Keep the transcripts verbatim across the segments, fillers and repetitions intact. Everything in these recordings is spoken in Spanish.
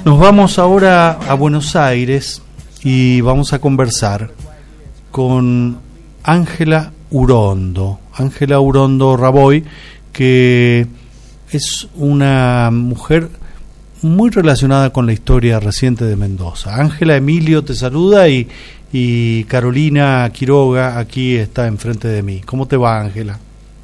Nos vamos ahora a Buenos Aires y vamos a conversar con Ángela Urondo, Ángela Urondo Raboy, que es una mujer muy relacionada con la historia reciente de Mendoza. Ángela, Emilio te saluda y, y Carolina Quiroga aquí está enfrente de mí. ¿Cómo te va, Ángela?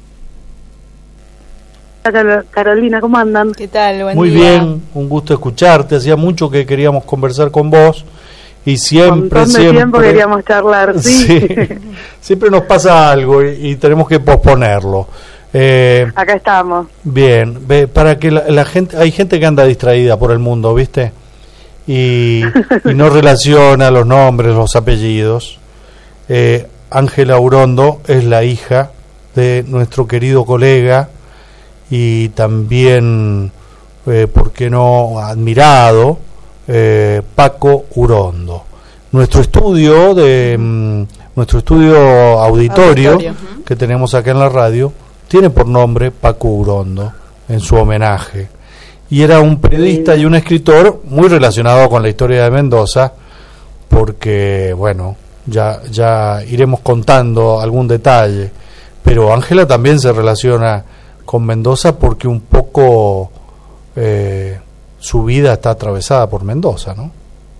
Carolina, ¿cómo andan? ¿Qué tal? Buen Muy día. bien, un gusto escucharte. Hacía mucho que queríamos conversar con vos y siempre, Un montón de siempre tiempo queríamos charlar, sí. sí, siempre nos pasa algo y, y tenemos que posponerlo. Eh, Acá estamos. Bien, ve, para que la, la gente, hay gente que anda distraída por el mundo, ¿viste? Y, y no relaciona los nombres, los apellidos. Eh, Ángela Urondo es la hija de nuestro querido colega y también, eh, ¿por qué no?, admirado, eh, Paco Urondo. Nuestro estudio de mm, nuestro estudio auditorio, Auditorio. que tenemos acá en la radio tiene por nombre Paco Urondo, en su homenaje. Y era un periodista y un escritor muy relacionado con la historia de Mendoza, porque, bueno, ya, ya iremos contando algún detalle. Pero Ángela también se relaciona con Mendoza porque un poco eh, su vida está atravesada por Mendoza, ¿no?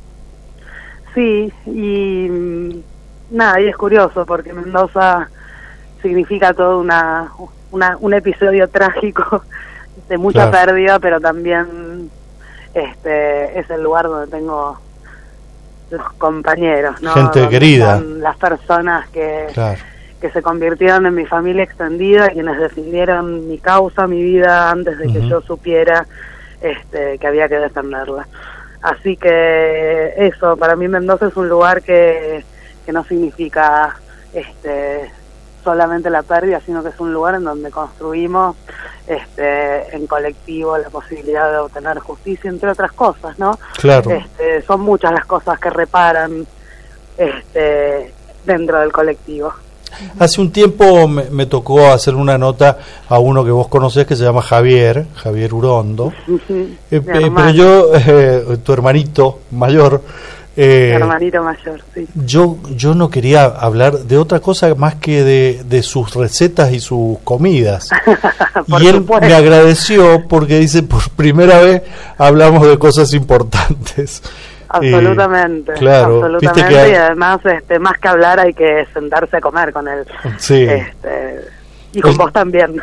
Sí, y mm, nada, y es curioso porque Mendoza significa todo una, una un episodio trágico de mucha Claro. pérdida, pero también este es el lugar donde tengo los compañeros, ¿no? Gente Donde querida. están las personas que, Claro. que se convirtieron en mi familia extendida, quienes defendieron mi causa, mi vida, antes de que Ujú. yo supiera este, que había que defenderla. Así que eso, para mí Mendoza es un lugar que, que no significa este, solamente la pérdida, sino que es un lugar en donde construimos este, en colectivo la posibilidad de obtener justicia, entre otras cosas, ¿no? Claro. Este, son muchas las cosas que reparan este, dentro del colectivo. Hace un tiempo me, me tocó hacer una nota a uno que vos conocés que se llama Javier, Javier Urondo. Eh, eh, pero yo, eh, tu hermanito mayor, eh, hermanito mayor, sí. yo yo no quería hablar de otra cosa más que de, de sus recetas y sus comidas. Por Y él supuesto. me agradeció porque dice, por primera vez hablamos de cosas importantes. Absolutamente, Eh, claro, absolutamente, viste que- y además este, más que hablar hay que sentarse a comer con él. Sí. Este, y con El- vos también.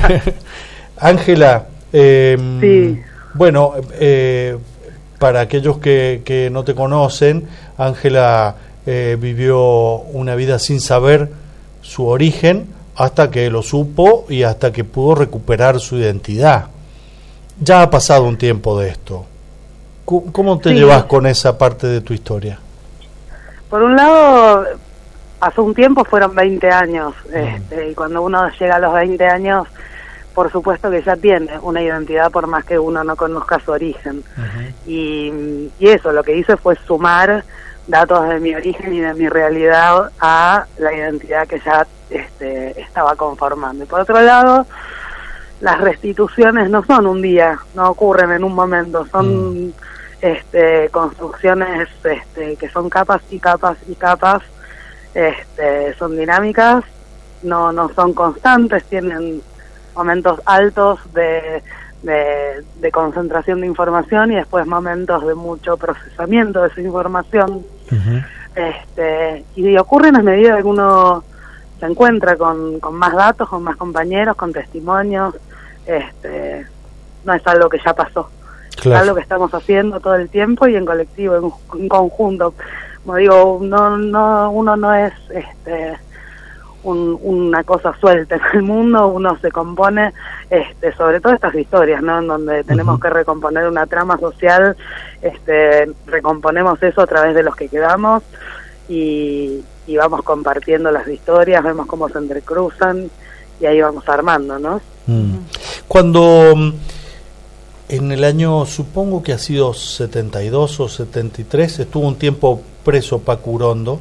Ángela, eh, Sí. bueno, eh, para aquellos que, que no te conocen, Ángela eh, vivió una vida sin saber su origen hasta que lo supo y hasta que pudo recuperar su identidad. Ya ha pasado un tiempo de esto. ¿Cómo cómo te Sí. llevas con esa parte de tu historia? Por un lado, hace un tiempo fueron veinte años, este, y cuando uno llega a los veinte años, por supuesto que ya tiene una identidad por más que uno no conozca su origen. Y, y eso, lo que hice fue sumar datos de mi origen y de mi realidad a la identidad que ya este, estaba conformando. Y por otro lado, las restituciones no son un día, no ocurren en un momento, son Mm. este, construcciones este, que son capas y capas y capas, este, son dinámicas, no, no son constantes, tienen momentos altos de, de, de concentración de información y después momentos de mucho procesamiento de esa información. Ujú. Este, y ocurren a medida que uno se encuentra con, con más datos, con más compañeros, con testimonios. Este, no es algo que ya pasó, Claro. es algo que estamos haciendo todo el tiempo y en colectivo, en, en conjunto. Como digo, no, no, uno no es este, un, una cosa suelta en el mundo, uno se compone este, sobre todo estas historias, ¿no? En donde tenemos Ujú. que recomponer una trama social, este, recomponemos eso a través de los que quedamos y, y vamos compartiendo las historias, vemos cómo se entrecruzan y ahí vamos armando, ¿no? Mm. Cuando mm, en el año, supongo que ha sido setenta y dos o setenta y tres, estuvo un tiempo preso Paco Urondo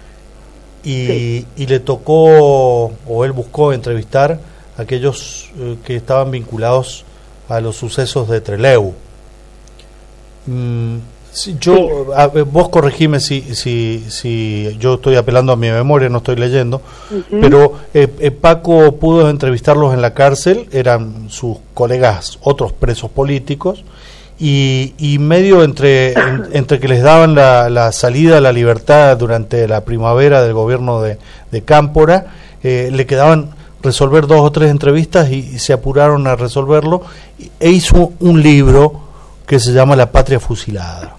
y, Sí. y le tocó, o él buscó entrevistar a aquellos eh, que estaban vinculados a los sucesos de Trelew. Mm, si yo, sí. a, vos corregime si, si, si yo estoy apelando a mi memoria, no estoy leyendo, uh-huh. pero eh, eh, Paco pudo entrevistarlos en la cárcel, eran sus colegas, otros presos políticos, y, y medio entre, en, entre que les daban la, la salida a la libertad durante la primavera del gobierno de, de Cámpora, eh, le quedaban resolver dos o tres entrevistas y, y se apuraron a resolverlo, e hizo un libro que se llama La Patria Fusilada.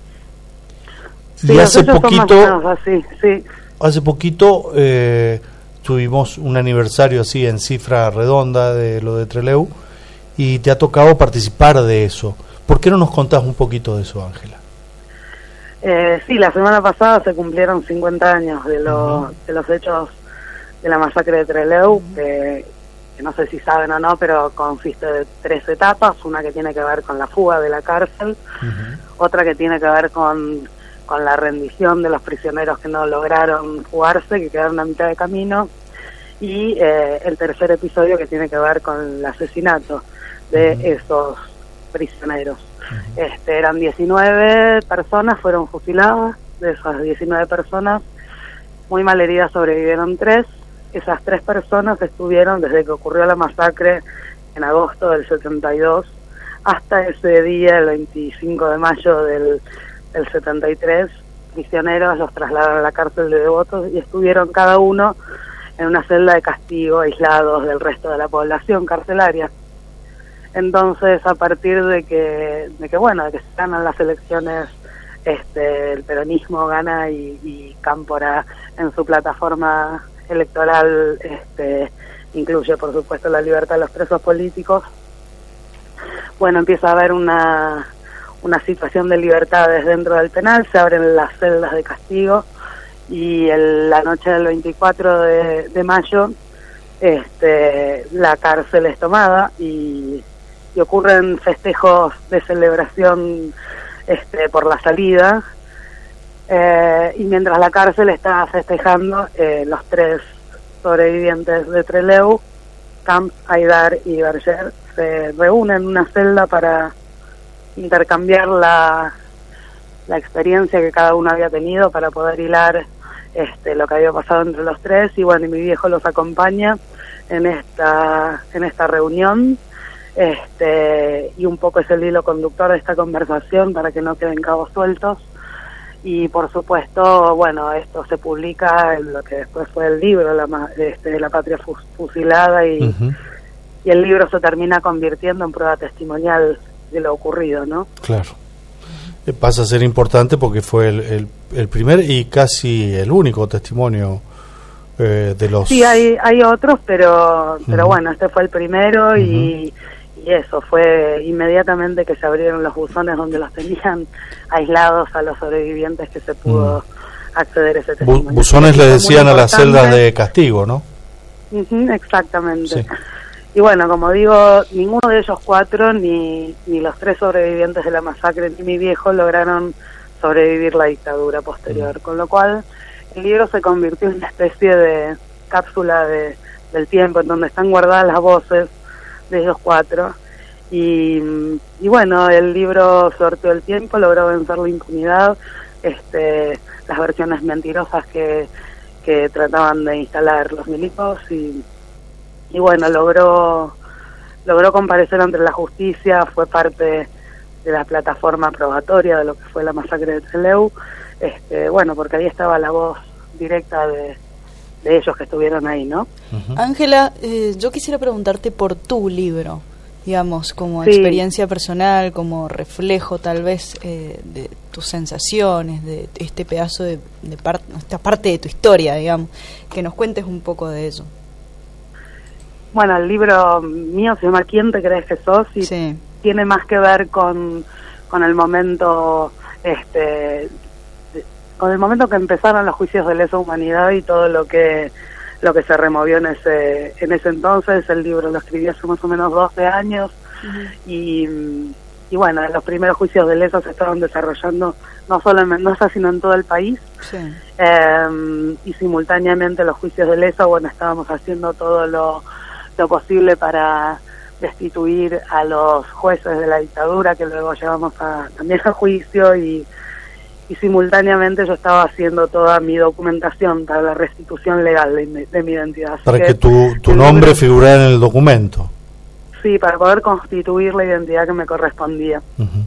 Sí, y hace poquito, así, sí. hace poquito eh, tuvimos un aniversario así en cifra redonda de lo de Trelew, y te ha tocado participar de eso. ¿Por qué no nos contás un poquito de eso, Ángela? Eh, sí, la semana pasada se cumplieron cincuenta años de, lo, uh-huh. de los hechos de la masacre de Trelew, uh-huh. que, que no sé si saben o no, pero consiste de tres etapas, una que tiene que ver con la fuga de la cárcel, uh-huh. otra que tiene que ver con, con la rendición de los prisioneros que no lograron fugarse, que quedaron a mitad de camino, y eh, el tercer episodio que tiene que ver con el asesinato de uh-huh. esos prisioneros. Uh-huh. Este, eran diecinueve personas, fueron fusiladas. De esas diecinueve personas, muy malheridas sobrevivieron tres. Esas tres personas estuvieron desde que ocurrió la masacre en agosto del setenta y dos hasta ese día, el veinticinco de mayo del, del setenta y tres. Prisioneros los trasladaron a la cárcel de Devotos y estuvieron cada uno en una celda de castigo, aislados del resto de la población carcelaria. Entonces, a partir de que, de que bueno, de que se ganan las elecciones, este, el peronismo gana y, y Cámpora en su plataforma electoral este, incluye, por supuesto, la libertad de los presos políticos. Bueno, empieza a haber una, una situación de libertades dentro del penal, se abren las celdas de castigo y el, la noche del veinticuatro de, de mayo este, la cárcel es tomada y y ocurren festejos de celebración este, por la salida, eh, y mientras la cárcel está festejando, eh, los tres sobrevivientes de Trelew, Camp, Haidar y Berger, se reúnen en una celda para intercambiar la, la experiencia que cada uno había tenido, para poder hilar este, lo que había pasado entre los tres, y bueno, y mi viejo los acompaña en esta, en esta reunión. Este, y un poco es el hilo conductor de esta conversación para que no queden cabos sueltos. Y por supuesto, bueno, esto se publica en lo que después fue el libro, la, este, de La Patria Fusilada, y, uh-huh. y el libro se termina convirtiendo en prueba testimonial de lo ocurrido, ¿no? Claro. Eh, pasa a ser importante porque fue el, el, el primer y casi el único testimonio eh, de los... Sí, hay, hay otros, pero, uh-huh. pero bueno, este fue el primero, uh-huh. y... Y eso, fue inmediatamente que se abrieron los buzones donde los tenían aislados a los sobrevivientes que se pudo mm. acceder a ese testimonio. Buzones le decían a las celdas de castigo, ¿no? Uh-huh, exactamente. Sí. Y bueno, como digo, ninguno de ellos cuatro, ni, ni los tres sobrevivientes de la masacre, ni mi viejo, lograron sobrevivir la dictadura posterior. Mm. Con lo cual, el libro se convirtió en una especie de cápsula de, del tiempo, en donde están guardadas las voces de ellos cuatro, y, y bueno, el libro sorteó el tiempo, logró vencer la impunidad, este, las versiones mentirosas que, que trataban de instalar los milicos, y, y bueno, logró logró comparecer ante la justicia, fue parte de la plataforma probatoria de lo que fue la masacre de Trelew, este, bueno, porque ahí estaba la voz directa de de ellos que estuvieron ahí, ¿no? Ángela, uh-huh. eh, yo quisiera preguntarte por tu libro, digamos, como sí. experiencia personal, como reflejo tal vez eh, de tus sensaciones, de este pedazo de, de parte, esta parte de tu historia, digamos, que nos cuentes un poco de eso. Bueno, el libro mío se llama ¿Quién te crees que sos? Y sí. tiene más que ver con, con el momento... este con el momento que empezaron los juicios de lesa humanidad y todo lo que lo que se removió en ese en ese entonces. El libro lo escribí hace más o menos doce años, uh-huh. y, y bueno, los primeros juicios de lesa se estaban desarrollando no solo en Mendoza, sino en todo el país, sí. eh, y simultáneamente los juicios de lesa, bueno, estábamos haciendo todo lo, lo posible para destituir a los jueces de la dictadura, que luego llevamos a, también a juicio, y, y simultáneamente yo estaba haciendo toda mi documentación para la restitución legal de, de mi identidad. Así para que, que tu, tu el nombre libro, figurara en el documento. Sí, para poder constituir la identidad que me correspondía. Uh-huh.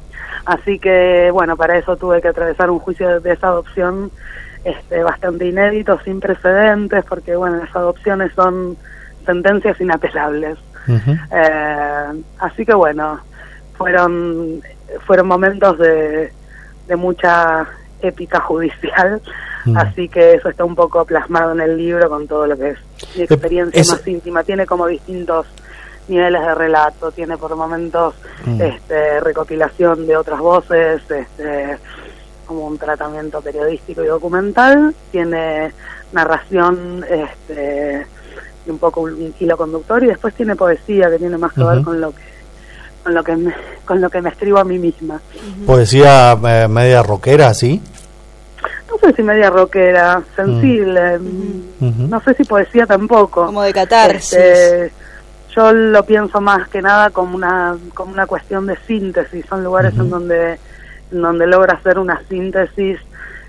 Así que, bueno, para eso tuve que atravesar un juicio de desadopción este, bastante inédito, sin precedentes, porque, bueno, las adopciones son sentencias inapelables. Uh-huh. Eh, así que, bueno, fueron fueron momentos de, de mucha épica judicial, uh-huh. Así que eso está un poco plasmado en el libro con todo lo que es mi experiencia es... más íntima. Tiene como distintos niveles de relato, tiene por momentos mm. este, recopilación de otras voces, este, como un tratamiento periodístico y documental, tiene narración este, y un poco un hilo conductor, y después tiene poesía que tiene más que uh-huh. ver con lo que con lo que me, con lo que me escribo a mí misma. Uh-huh. Poesía eh, media rockera, ¿sí? No sé si media rockera, sensible, uh-huh. no sé si poesía tampoco. Como de catarsis. Este, yo lo pienso más que nada como una como una cuestión de síntesis. Son lugares uh-huh. en donde en donde logra hacer una síntesis,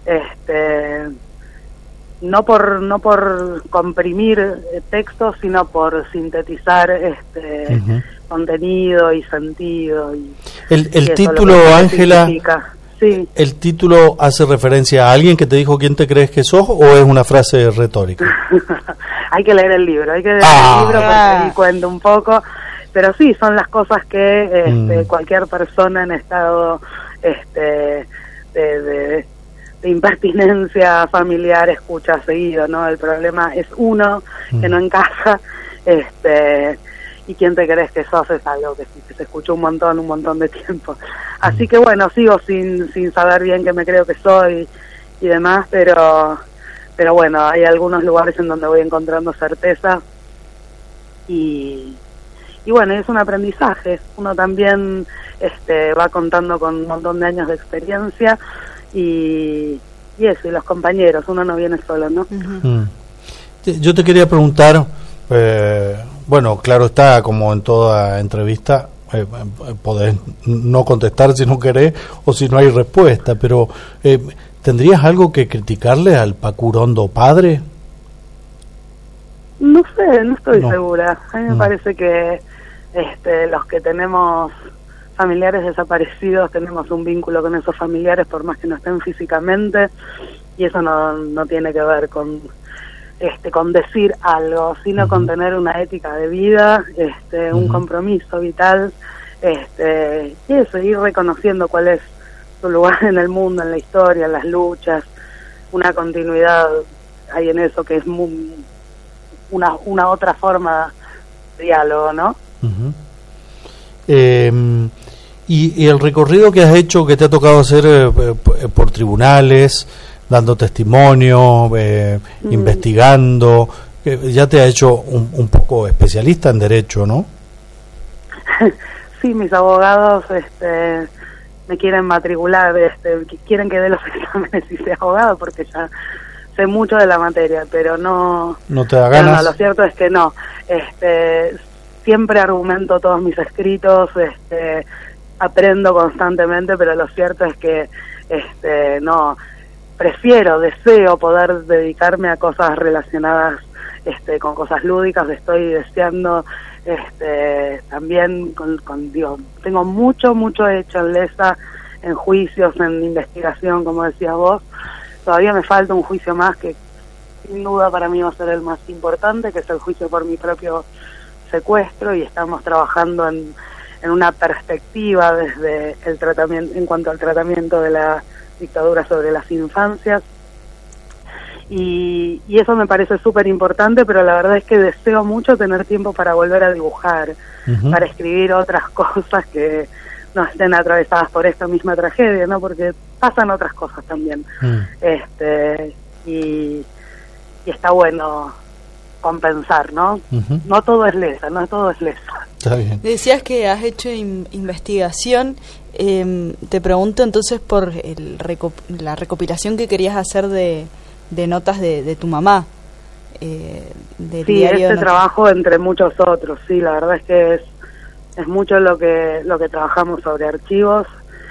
este, no por no por comprimir textos, sino por sintetizar este uh-huh. contenido y sentido. Y, el el y título, Ángela, sí. ¿El título hace referencia a alguien que te dijo quién te crees que sos, o es una frase retórica? Hay que leer el libro, hay que leer ah. el libro porque ahí cuento un poco, pero sí, son las cosas que este, mm. cualquier persona en estado este, de, de, de impertinencia familiar escucha seguido, ¿no? El problema es uno mm. que no encaja, este, y quién te crees que sos es algo que, que se escuchó un montón, un montón de tiempo. Así que bueno, sigo sin, sin saber bien qué me creo que soy y demás, pero... pero bueno, hay algunos lugares en donde voy encontrando certeza y, y bueno, es un aprendizaje. Uno también este, va contando con un montón de años de experiencia y, y eso, y los compañeros, uno no viene solo, ¿no? Uh-huh. Yo te quería preguntar, eh, bueno, claro está, como en toda entrevista, eh, podés no contestar si no querés o si no hay respuesta, pero... Eh, ¿tendrías algo que criticarle al Pacurondo padre? No sé, no estoy no. segura. A mí me no. parece que este, los que tenemos familiares desaparecidos tenemos un vínculo con esos familiares por más que no estén físicamente, y eso no, no tiene que ver con este con decir algo, sino uh-huh. con tener una ética de vida, este, uh-huh. un compromiso vital, este, y eso, ir reconociendo cuál es su lugar en el mundo, en la historia, en las luchas, una continuidad hay en eso que es muy, una una otra forma de diálogo, ¿no? Uh-huh. eh, y, y el recorrido que has hecho, que te ha tocado hacer eh, por tribunales, dando testimonio, eh, mm. investigando, eh, ya te ha hecho un, un poco especialista en derecho, ¿no? Sí, mis abogados este me quieren matricular, este, quieren que dé los exámenes y sea abogado porque ya sé mucho de la materia, pero no... ¿No te da ganas? No, lo cierto es que no. Este, siempre argumento todos mis escritos, este, aprendo constantemente, pero lo cierto es que este, no, prefiero, deseo poder dedicarme a cosas relacionadas este, con cosas lúdicas. Estoy deseando... este también con, con digo, tengo mucho mucho hecho en Lesa, en juicios, en investigación, como decías vos. Todavía me falta un juicio más que sin duda para mí va a ser el más importante, que es el juicio por mi propio secuestro, y estamos trabajando en, en una perspectiva desde el tratamiento, en cuanto al tratamiento de la dictadura sobre las infancias. Y, y eso me parece súper importante, pero la verdad es que deseo mucho tener tiempo para volver a dibujar, uh-huh. para escribir otras cosas que no estén atravesadas por esta misma tragedia, ¿no? Porque pasan otras cosas también. Uh-huh. este y, y está bueno compensar, ¿no? Uh-huh. No todo es Lesa, no todo es Lesa. Está bien. Decías que has hecho in- investigación. Eh, te pregunto entonces por el recop- la recopilación que querías hacer de... de notas de, de tu mamá, eh, del sí, diario este trabajo entre muchos otros, sí, la verdad es que es es mucho lo que lo que trabajamos sobre archivos,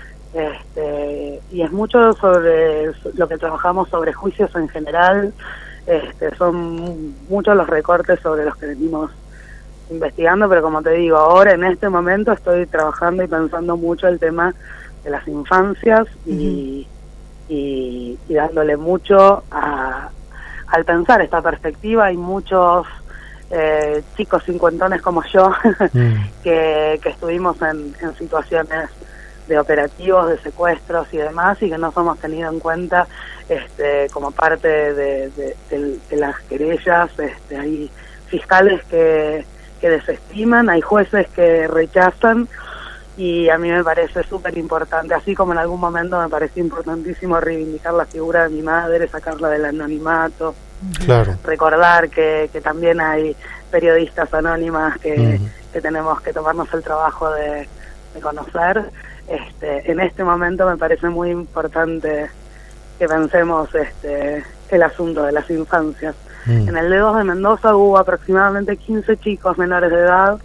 este, y es mucho sobre lo que trabajamos sobre juicios en general. Este, son muchos los recortes sobre los que venimos investigando, pero como te digo, ahora en este momento estoy trabajando y pensando mucho el tema de las infancias y, uh-huh. y, y dándole mucho a, al pensar esta perspectiva. Hay muchos eh, chicos cincuentones como yo mm. que, que estuvimos en, en situaciones de operativos, de secuestros y demás, y que no somos tenidos en cuenta este, como parte de, de, de, de las querellas. Este, hay fiscales que, que desestiman, hay jueces que rechazan, y a mí me parece súper importante, así como en algún momento me pareció importantísimo reivindicar la figura de mi madre, sacarla del anonimato, claro. recordar que, que también hay periodistas anónimas que, uh-huh. que tenemos que tomarnos el trabajo de, de conocer. Este, en este momento me parece muy importante que pensemos este, el asunto de las infancias. Mm. En el D dos de Mendoza hubo aproximadamente quince chicos menores de edad,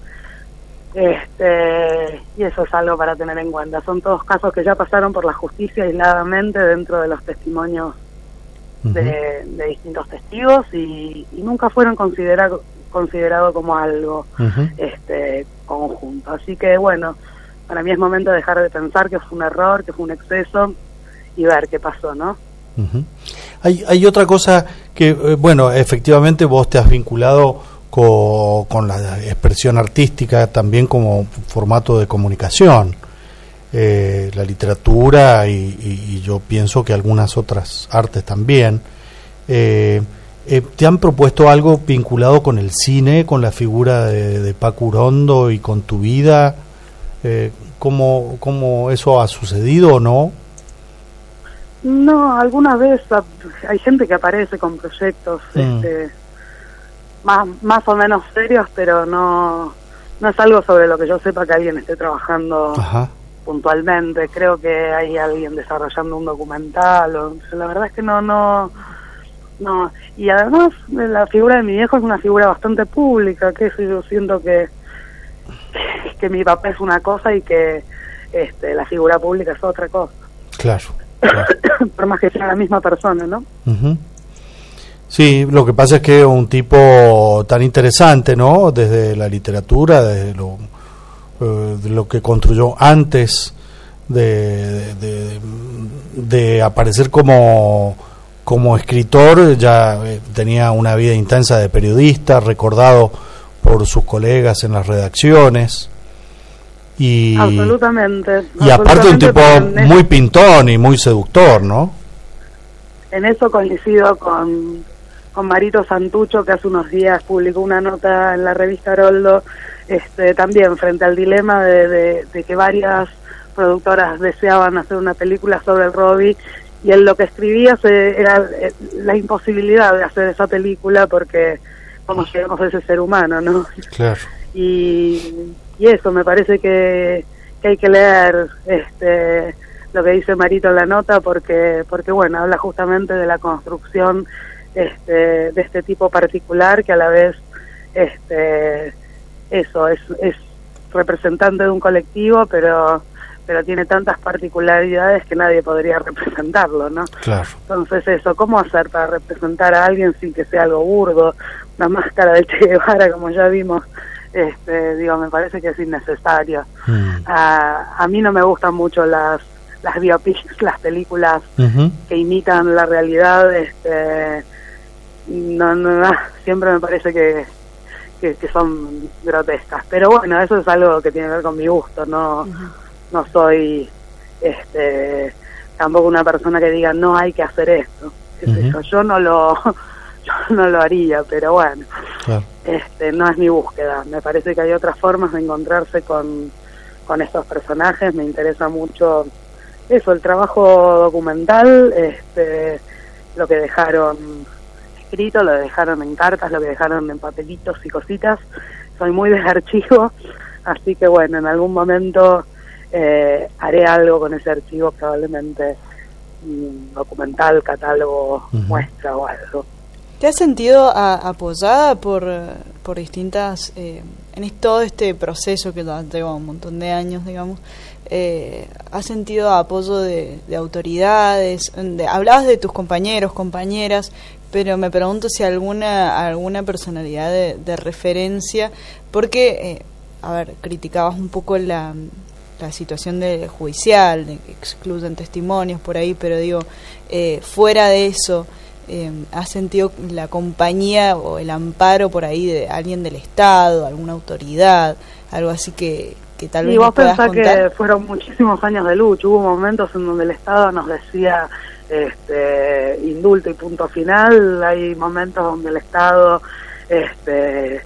este, y eso es algo para tener en cuenta. Son todos casos que ya pasaron por la justicia aisladamente dentro de los testimonios uh-huh. de, de distintos testigos, y, y nunca fueron considerados considerado como algo uh-huh. este, conjunto. Así que bueno, para mí es momento de dejar de pensar que fue un error, que fue un exceso, y ver qué pasó, ¿no? Uh-huh. Hay, hay otra cosa que, eh, bueno, efectivamente vos te has vinculado co, con la expresión artística también como formato de comunicación, eh, la literatura y, y, y yo pienso que algunas otras artes también. Eh, eh, ¿Te han propuesto algo vinculado con el cine, con la figura de, de Paco Urondo y con tu vida? Eh, ¿cómo, ¿Cómo eso ha sucedido o no? No, alguna vez hay gente que aparece con proyectos mm. este, más más o menos serios, pero no no es algo sobre lo que yo sepa que alguien esté trabajando Ajá. puntualmente. Creo que hay alguien desarrollando un documental, o, la verdad es que no no no y además la figura de mi viejo es una figura bastante pública, que eso yo siento que que mi papá es una cosa y que este, la figura pública es otra cosa. Claro. claro. Por más que sea la misma persona, ¿no? Uh-huh. Sí, lo que pasa es que es un tipo tan interesante, ¿no? Desde la literatura, desde lo, eh, de lo que construyó antes de, de, de, de aparecer como, como escritor, ya eh, tenía una vida intensa de periodista, recordado por sus colegas en las redacciones, y absolutamente, y aparte un tipo muy pintón y muy seductor, ¿no? En eso coincido con, con Marito Santucho, que hace unos días publicó una nota en la revista Haroldo, este, también frente al dilema de, de, de que varias productoras deseaban hacer una película sobre el Robbie, y él lo que escribía se, era la imposibilidad de hacer esa película porque cómo llegamos a ese ser humano, ¿no? Claro. Y, y eso, me parece que, que hay que leer este lo que dice Marito en la nota, porque porque bueno, habla justamente de la construcción este de este tipo particular, que a la vez este eso es es representante de un colectivo, pero pero tiene tantas particularidades que nadie podría representarlo, ¿no? Claro. Entonces eso, ¿cómo hacer para representar a alguien sin que sea algo burdo? Una máscara de Che Guevara, como ya vimos, este, digo, me parece que es innecesario. Mm. A, a mí no me gustan mucho las las biopics, las películas uh-huh. que imitan la realidad, este, no, no, no, siempre me parece que, que, que son grotescas. Pero bueno, eso es algo que tiene que ver con mi gusto, no... Uh-huh. No soy este tampoco una persona que diga no hay que hacer esto. Uh-huh. Yo, yo no lo yo no lo haría, pero bueno, claro. este no es mi búsqueda. Me parece que hay otras formas de encontrarse con, con estos personajes. Me interesa mucho eso, el trabajo documental, este lo que dejaron escrito, lo que dejaron en cartas, lo que dejaron en papelitos y cositas. Soy muy del archivo, así que bueno, en algún momento Eh, haré algo con ese archivo, probablemente un documental, catálogo, uh-huh. muestra o algo. ¿Te has sentido a, apoyada por, por distintas eh, en todo este proceso que lleva un montón de años, digamos, eh, ¿has sentido apoyo de, de autoridades? De, hablabas de tus compañeros, compañeras, pero me pregunto si alguna alguna personalidad de, de referencia, porque, eh, a ver, criticabas un poco la, la situación de judicial, de que excluyen testimonios por ahí, pero digo, eh, fuera de eso, eh, ¿has sentido la compañía o el amparo por ahí de alguien del Estado, alguna autoridad, algo así que, que tal vez y vos puedas pensás contar? Que fueron muchísimos años de lucha, hubo momentos en donde el Estado nos decía este indulto y punto final, hay momentos donde el Estado este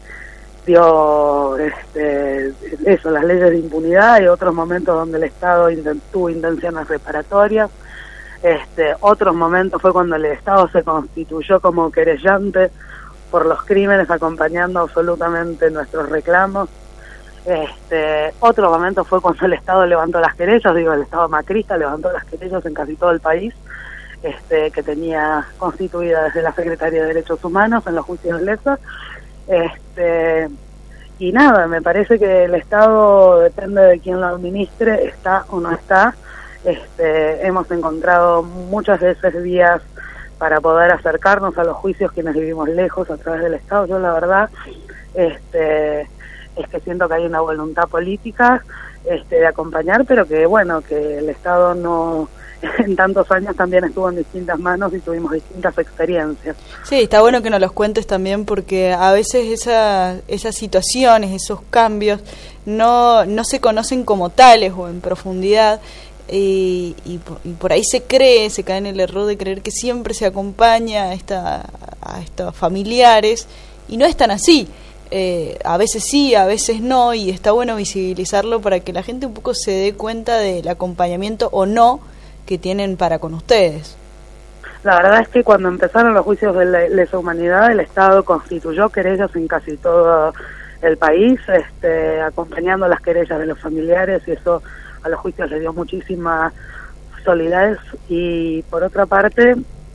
dio este eso, las leyes de impunidad, y otros momentos donde el Estado intent, tuvo intenciones reparatorias. Este, otros momentos fue cuando el Estado se constituyó como querellante por los crímenes, acompañando absolutamente nuestros reclamos. Este, otro momento fue cuando el Estado levantó las querellas, digo, el Estado macrista levantó las querellas en casi todo el país, este, que tenía constituida desde la Secretaría de Derechos Humanos en los juicios lesos. Este, y nada, me parece que el Estado, depende de quién lo administre, está o no está. Este, hemos encontrado muchas veces vías para poder acercarnos a los juicios quienes vivimos lejos a través del Estado. Yo la verdad este, es que siento que hay una voluntad política este, de acompañar, pero que bueno, que el Estado no, en tantos años también estuvo en distintas manos y tuvimos distintas experiencias. Sí, está bueno que nos los cuentes también, porque a veces esa, esas situaciones, esos cambios no, no se conocen como tales o en profundidad. Y, y, y por ahí se cree, se cae en el error de creer que siempre se acompaña a, esta, a estos familiares, y no es tan así. Eh, a veces sí, a veces no, y está bueno visibilizarlo para que la gente un poco se dé cuenta del acompañamiento o no que tienen para con ustedes. La verdad es que cuando empezaron los juicios de la lesa humanidad, el Estado constituyó querellas en casi todo el país, este, acompañando las querellas de los familiares, y eso a los juicios le dio muchísima solidez. Y por otra parte,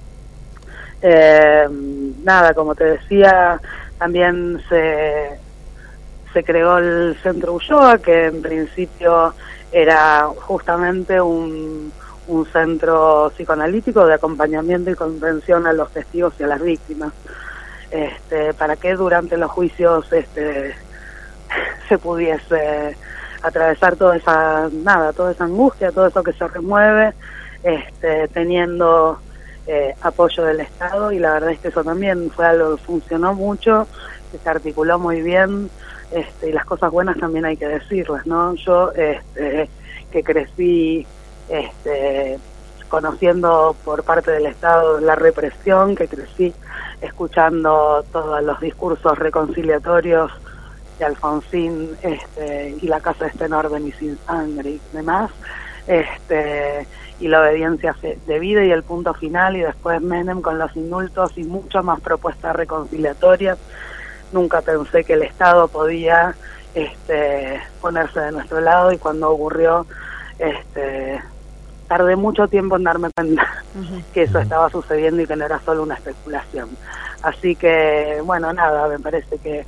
eh, nada, como te decía, también se, se creó el Centro Ulloa, que en principio era justamente un, un centro psicoanalítico de acompañamiento y contención a los testigos y a las víctimas, este, para que durante los juicios este, se pudiese atravesar toda esa nada, toda esa angustia, todo eso que se remueve, este, teniendo eh, apoyo del Estado. Y la verdad es que eso también fue algo que funcionó mucho, que se articuló muy bien, este, y las cosas buenas también hay que decirlas, ¿no? Yo, este, que crecí este, conociendo por parte del Estado la represión, que crecí escuchando todos los discursos reconciliatorios de Alfonsín, este, y la casa está en orden y sin sangre y demás, este, y la obediencia debida y el punto final, y después Menem con los indultos y muchas más propuestas reconciliatorias. Nunca pensé que el Estado podía este, ponerse de nuestro lado, y cuando ocurrió este, tardé mucho tiempo en darme cuenta uh-huh. que eso estaba sucediendo y que no era solo una especulación. Así que, bueno, nada, me parece que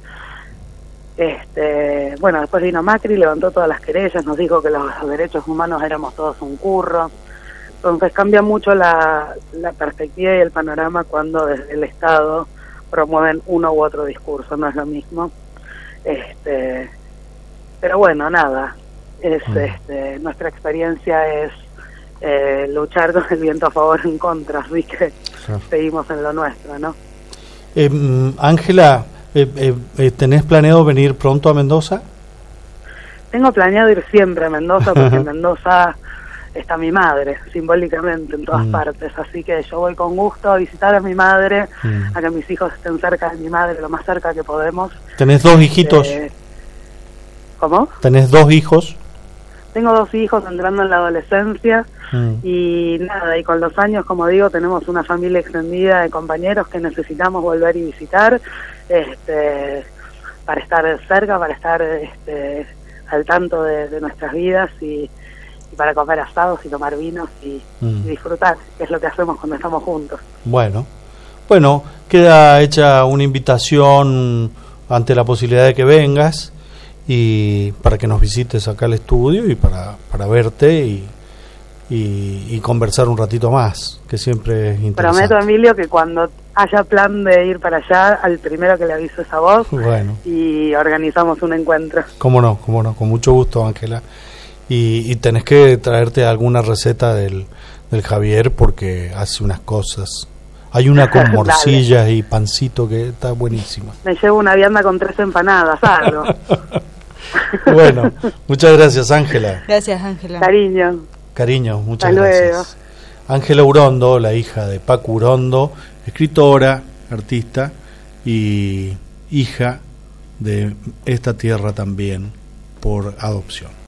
Este, bueno, después vino Macri, levantó todas las querellas, nos dijo que los derechos humanos éramos todos un curro. Entonces cambia mucho la, la perspectiva y el panorama cuando desde el Estado promueven uno u otro discurso, no es lo mismo. Este, pero bueno, nada, es este, nuestra experiencia es eh, luchar con el viento a favor y en contra, así que sí. Seguimos en lo nuestro, ¿no? Ángela, eh, Eh, eh, ¿tenés planeado venir pronto a Mendoza? Tengo planeado ir siempre a Mendoza, porque en Mendoza está mi madre, simbólicamente, en todas mm. partes, así que yo voy con gusto a visitar a mi madre, mm. a que mis hijos estén cerca de mi madre, lo más cerca que podemos. ¿Tenés dos hijitos? Eh, ¿Cómo? ¿Tenés dos hijos? Tengo dos hijos entrando en la adolescencia, mm. y nada, y con los años, como digo, tenemos una familia extendida de compañeros que necesitamos volver y visitar, este, para estar cerca, para estar este, al tanto de, de nuestras vidas, y, y para comer asados y tomar vinos y, mm. y disfrutar, que es lo que hacemos cuando estamos juntos. Bueno, bueno, queda hecha una invitación ante la posibilidad de que vengas, y para que nos visites acá al estudio y para, para verte y, y, y conversar un ratito más, que siempre es interesante. Prometo, Emilio, que cuando haya plan de ir para allá, al primero que le aviso es a vos. Bueno. Y organizamos un encuentro. Cómo no, cómo no, con mucho gusto, Ángela. Y, y tenés que traerte alguna receta del, del Javier, porque hace unas cosas. Hay una con morcillas y pancito que está buenísima. Me llevo una vianda con tres empanadas, algo. Bueno, muchas gracias, Ángela. Gracias, Ángela. Cariño. Cariño, muchas Hasta gracias. luego. Ángela Urondo, la hija de Paco Urondo, escritora, artista y hija de esta tierra también por adopción.